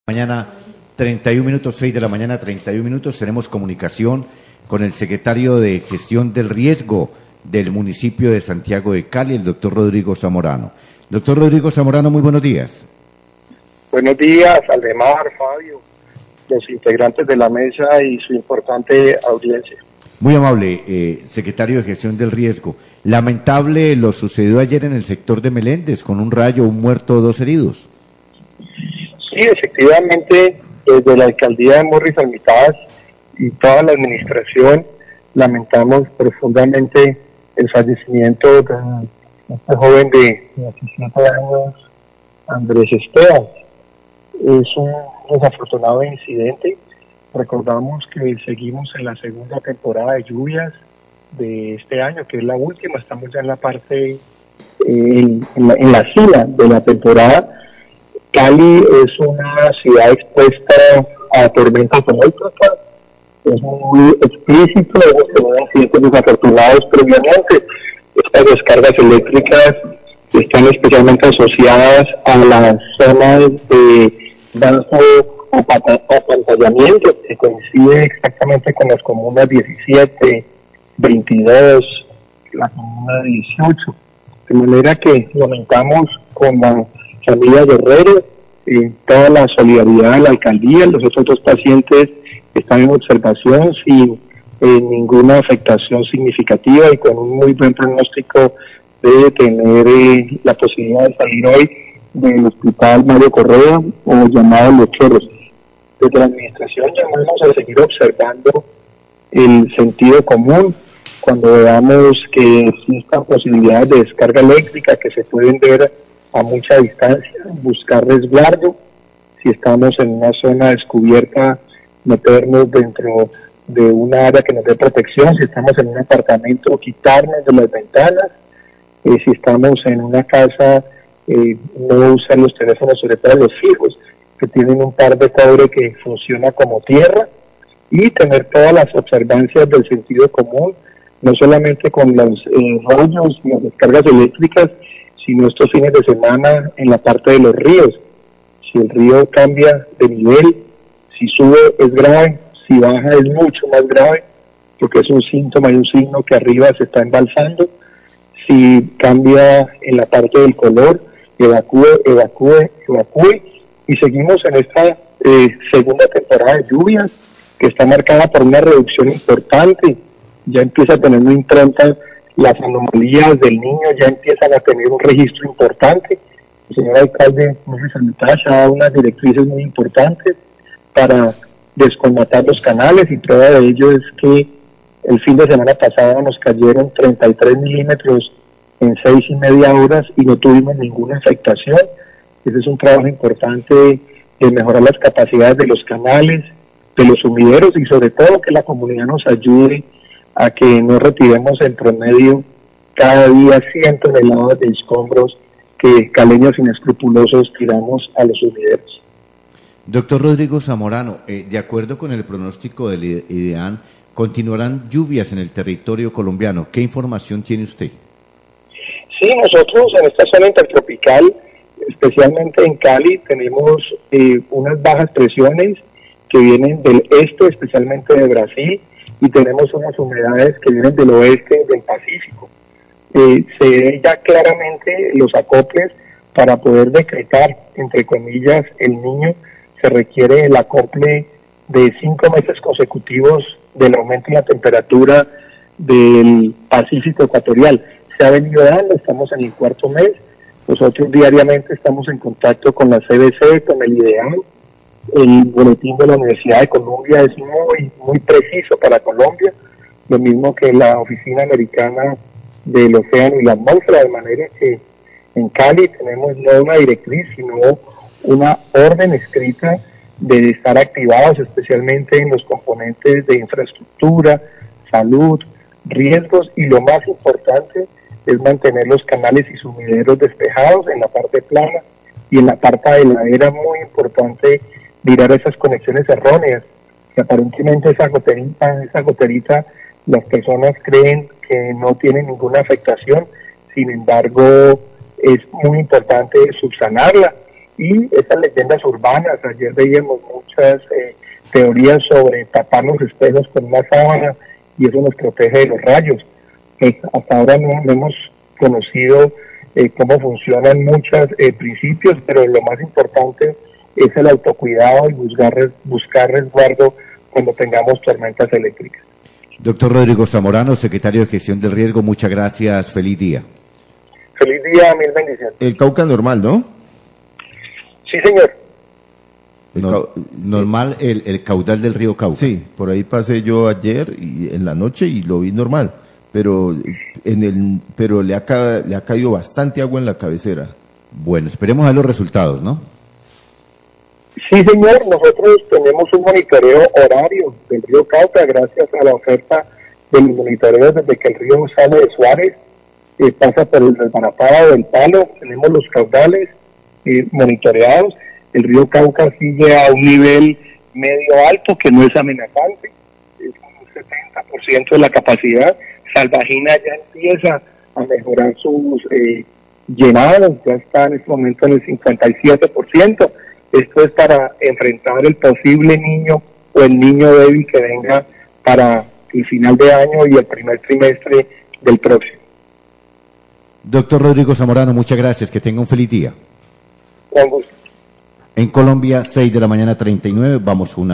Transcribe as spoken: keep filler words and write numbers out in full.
Mañana treinta y un minutos, seis de la mañana, treinta y un minutos, tenemos comunicación con el secretario de Gestión del Riesgo del municipio de Santiago de Cali, el doctor Rodrigo Zamorano. Doctor Rodrigo Zamorano, muy buenos días. Buenos días, Aldemar, Fabio, los integrantes de la mesa y su importante audiencia. Muy amable, eh, secretario de Gestión del Riesgo. Lamentable lo sucedió ayer en el sector de Meléndez, con un rayo, un muerto, dos heridos. Sí, efectivamente, desde la alcaldía de Morris Almitaz y toda la administración lamentamos profundamente el fallecimiento de este joven de diecisiete años, Andrés Esteban. Es un desafortunado incidente. Recordamos que seguimos en la segunda temporada de lluvias de este año, que es la última. Estamos ya en la parte, eh, en, la, en la cima de la temporada. Cali es una ciudad expuesta a tormentas eléctricas, es muy explícito, hemos tenido accidentes desafortunados previamente. Estas descargas eléctricas están especialmente asociadas a las zonas de bajo apantallamiento, que coincide exactamente con las comunas diecisiete, veintidós, la comuna dieciocho, de manera que lamentamos con la familia Guerrero, eh, toda la solidaridad de la alcaldía. Los otros dos pacientes están en observación sin eh, ninguna afectación significativa y con un muy buen pronóstico de tener eh, la posibilidad de salir hoy del hospital Mario Correa o llamado Los Chorros. Desde la administración llamamos a seguir observando el sentido común cuando veamos que existan posibilidades de descarga eléctrica que se pueden ver a mucha distancia, buscar resguardo. Si estamos en una zona descubierta, meternos dentro de una área que nos dé protección. Si estamos en un apartamento, quitarnos de las ventanas. Eh, si estamos en una casa, eh, no usar los teléfonos, sobre todo los fijos, que tienen un par de cobre que funciona como tierra, y tener todas las observancias del sentido común, no solamente con los eh, rollos y las descargas eléctricas, sino estos fines de semana en la parte de los ríos. Si el río cambia de nivel, si sube es grave, si baja es mucho más grave, porque es un síntoma y un signo que arriba se está embalsando. Si cambia en la parte del color, evacúe, evacúe, evacúe, y seguimos en esta eh, segunda temporada de lluvias, que está marcada por una reducción importante. Ya empieza a tener una impronta, las anomalías del niño ya empiezan a tener un registro importante. El señor alcalde Morris Almitaz ha dado unas directrices muy importantes para descolmatar los canales, y prueba de ello es que el fin de semana pasado nos cayeron treinta y tres milímetros en seis y media horas y no tuvimos ninguna afectación. Ese es un trabajo importante de mejorar las capacidades de los canales, de los sumideros, y sobre todo que la comunidad nos ayude a que no retiremos en promedio cada día cien toneladas de escombros que caleños inescrupulosos tiramos a los sumideros. Doctor Rodrigo Zamorano, eh, de acuerdo con el pronóstico del IDEAN, continuarán lluvias en el territorio colombiano. ¿Qué información tiene usted? Sí, nosotros en esta zona intertropical, especialmente en Cali, tenemos eh, unas bajas presiones que vienen del este, especialmente de Brasil, y tenemos unas humedades que vienen del oeste del Pacífico. Eh, se ve ya claramente los acoples para poder decretar, entre comillas, el niño. Se requiere el acople de cinco meses consecutivos del aumento en la temperatura del Pacífico ecuatorial. Se ha venido dando, estamos en el cuarto mes. Nosotros diariamente estamos en contacto con la C B C, con el IDEAN. El boletín de la Universidad de Columbia es muy, muy preciso para Colombia, lo mismo que la Oficina Americana del Océano y la Atmósfera, de manera que en Cali tenemos no una directriz, sino una orden escrita de estar activados, especialmente en los componentes de infraestructura, salud, riesgos, y lo más importante es mantener los canales y sumideros despejados en la parte plana, y en la parte de ladera muy importante mirar esas conexiones erróneas, que aparentemente esa goterita, esa goterita, las personas creen que no tiene ninguna afectación. Sin embargo, es muy importante subsanarla y esas leyendas urbanas. Ayer veíamos muchas eh, teorías sobre tapar los espejos con una sábana y eso nos protege de los rayos. Pues hasta ahora no, no hemos conocido eh, cómo funcionan muchos eh, principios, pero lo más importante es el autocuidado y buscar, buscar resguardo cuando tengamos tormentas eléctricas. Doctor Rodrigo Zamorano, secretario de Gestión del Riesgo, muchas gracias, feliz día. Feliz día, mil bendiciones. El Cauca normal, ¿no? Sí, señor. El No, Cau- normal el, el caudal del río Cauca. Sí, por ahí pasé yo ayer y en la noche y lo vi normal, pero en el pero le ha ca- le ha caído bastante agua en la cabecera. Bueno, esperemos a ver los resultados, ¿no? Sí, señor, nosotros tenemos un monitoreo horario del río Cauca gracias a la oferta del monitoreo desde que el río sale de Suárez, eh, pasa por el desbaratado del Palo, tenemos los caudales eh, monitoreados. El río Cauca sigue a un nivel medio alto que no es amenazante, es un setenta por ciento de la capacidad. Salvajina ya empieza a mejorar sus eh, llenados, ya está en este momento en el cincuenta y siete por ciento. Esto es para enfrentar el posible niño o el niño débil que venga para el final de año y el primer trimestre del próximo. Doctor Rodrigo Zamorano, muchas gracias, que tenga un feliz día. Con gusto. En Colombia, seis de la mañana, treinta y nueve, vamos una.